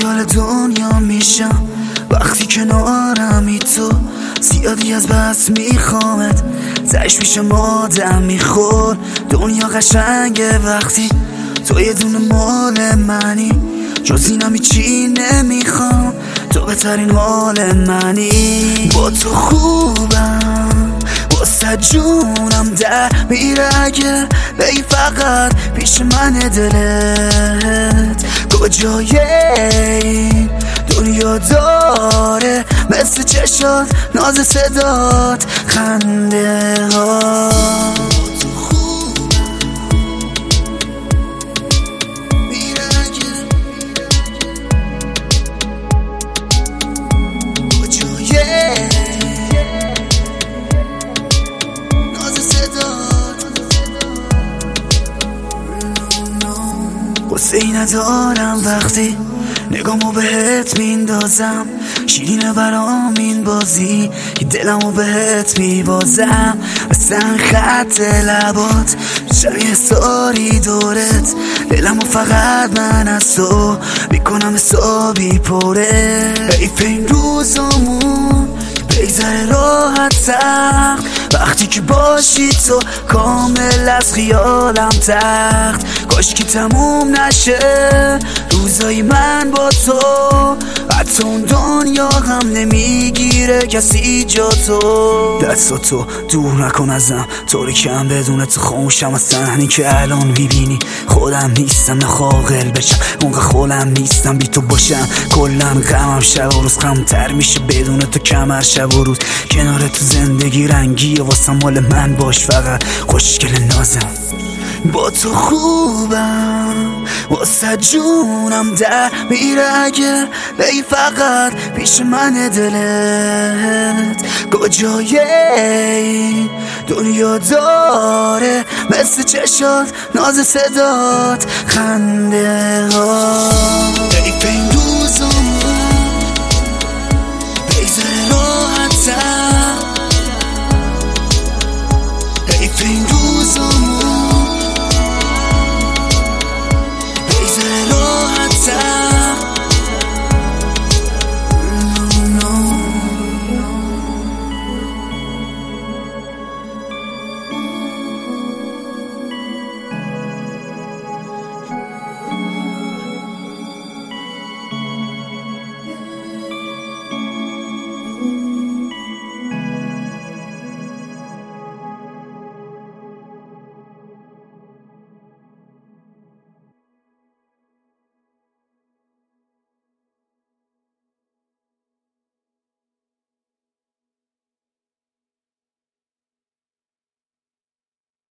خیال دنیا میشم وقتی کنارمی تو. زیادی از بس میخوامت تش میشم آدم میخور. دنیا قشنگه وقتی تو یه دونه مال منی، جز اینم هیچی نمیخوام، تو بهترین حال منی. با تو خوبم واسه جونم در میره اگه بی فقط پیش من دلت کجای این دنیا داره مثل چشات ناز صدات خنده ها. قصه ای ندارم وقتی نگامو بهت میندازم، شیرینه برام این بازی که دلمو بهت میبازم. مثلا خط لبات شبیه ساری دورت، دلمو فقط من از تو میکنم حسابی پره. حیف این روزامون بگذره راحت سخت وقتی که باشی تو کامل از خیالم تخت. کاش که تموم نشه روزای من با تو، حتی اون دنیا هم نمیگیره کسی جا تو. دستاتو دور نکن ازم طوری که هم بدون تو خاموشم از صحنی که الان میبینی. خودم نیستم نه عاقل بشم اونقدر خودم نیستم بی تو باشم. کلن غمم شب و روز غم‌تر میشه بدون تو کمر شب و روز. کنار تو زندگی رنگیه واسه مال من باش فقط خوشگل نازم. با تو خوبم واسه جونم در میره اگه بی فقط پیش من دلت کجای این دنیا داره مثل چشات ناز صدات خنده ها.